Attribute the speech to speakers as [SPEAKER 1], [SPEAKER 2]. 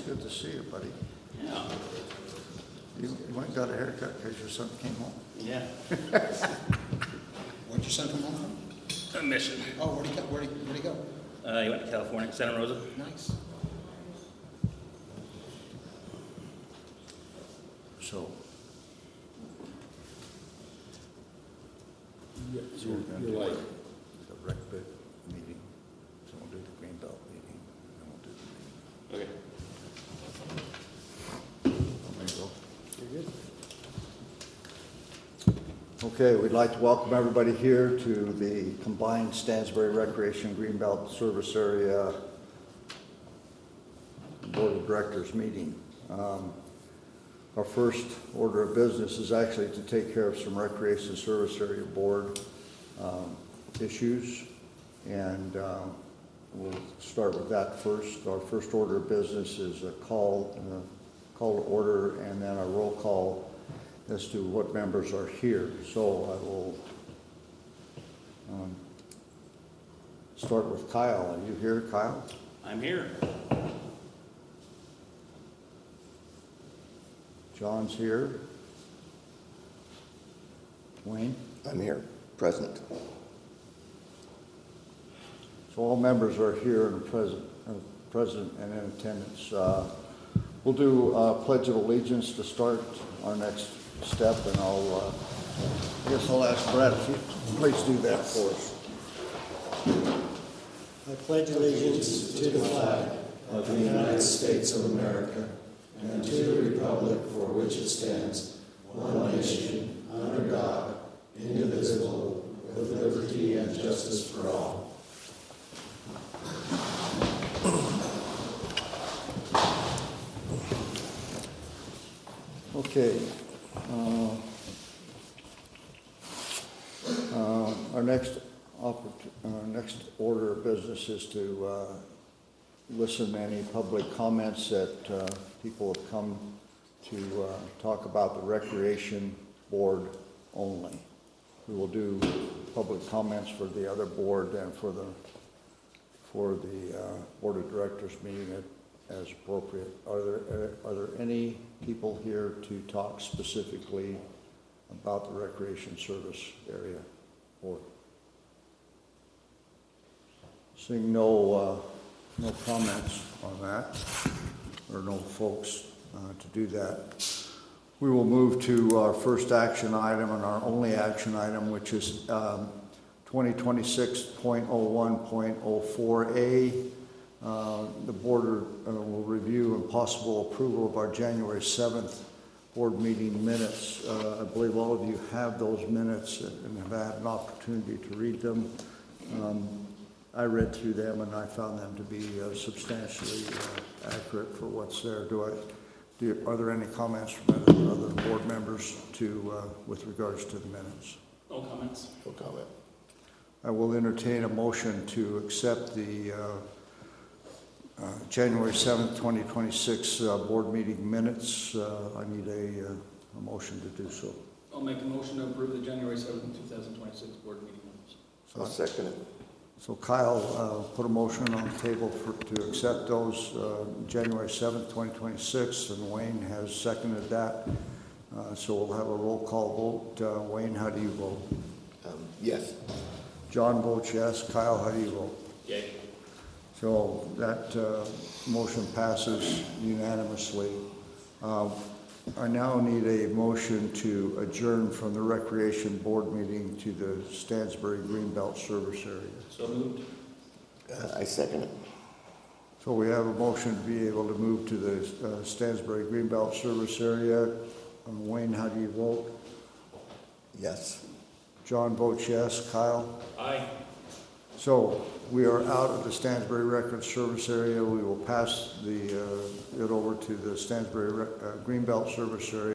[SPEAKER 1] good to see you, buddy.
[SPEAKER 2] Yeah.
[SPEAKER 1] You went and got a haircut because your son came home.
[SPEAKER 2] Yeah.
[SPEAKER 3] Where'd your son come home from?
[SPEAKER 2] A mission.
[SPEAKER 3] Oh, where'd he go?
[SPEAKER 2] He went to California, Santa Rosa.
[SPEAKER 3] Nice.
[SPEAKER 1] So
[SPEAKER 4] You're like,
[SPEAKER 1] the rec bit meeting, so we'll do the Greenbelt meeting, and we'll do the meeting.
[SPEAKER 2] Okay.
[SPEAKER 1] There you go.
[SPEAKER 4] you're good.
[SPEAKER 1] Okay, we'd like to welcome everybody here to the combined Stansbury Recreation Greenbelt Service Area Board of Directors meeting. Our first order of business is actually to take care of some Recreation Service Area Board issues, and we'll start with that first. Our first order of business is a call to order, and then a roll call as to what members are here. So I will start with Kyle. Are you here, Kyle?
[SPEAKER 2] I'm here.
[SPEAKER 1] John's here. Wayne?
[SPEAKER 5] I'm here, present.
[SPEAKER 1] So all members are here and present and in attendance. We'll do Pledge of Allegiance to start our next step, and I guess I'll ask Brad if you please do that for us.
[SPEAKER 6] I pledge allegiance to the flag
[SPEAKER 5] Of the United States of America and to the republic for which it stands, one nation, under God, indivisible, with liberty and justice for all.
[SPEAKER 1] Okay. Our next order of business is to listen to any public comments that people have come to talk about the Recreation Board only. We will do public comments for the other board and for the Board of Directors meeting as appropriate. Are there any people here to talk specifically about the Recreation Service Area Board? Seeing no comments on that, or no folks to do that, we will move to our first action item and our only action item, which is 2026.01.04A. The board will review and possible approval of our January 7th board meeting minutes. I believe all of you have those minutes and have had an opportunity to read them. I read through them and I found them to be substantially accurate for what's there. Are there any comments from other board members with regards to the minutes?
[SPEAKER 2] No comments.
[SPEAKER 5] No comment.
[SPEAKER 1] I will entertain a motion to accept the January 7th, 2026 board meeting minutes. I need a motion to do so.
[SPEAKER 2] I'll make a motion to approve the January 7th, 2026 board meeting minutes.
[SPEAKER 5] I'll second it.
[SPEAKER 1] So Kyle put a motion on the table to accept those January 7th, 2026, and Wayne has seconded that. So we'll have a roll call vote. Wayne, how do you vote?
[SPEAKER 5] Yes.
[SPEAKER 1] John votes yes. Kyle, how do you vote?
[SPEAKER 2] Yay.
[SPEAKER 1] So that motion passes unanimously. I now need a motion to adjourn from the Recreation Board meeting to the Stansbury Greenbelt Service Area.
[SPEAKER 2] So moved.
[SPEAKER 5] I second it.
[SPEAKER 1] So we have a motion to be able to move to the Stansbury Greenbelt Service Area. Wayne, how do you vote?
[SPEAKER 5] Yes.
[SPEAKER 1] John votes yes. Kyle?
[SPEAKER 2] Aye.
[SPEAKER 1] So we are out of the Stansbury Record Service Area. We will pass it over to the Stansbury Greenbelt Service Area.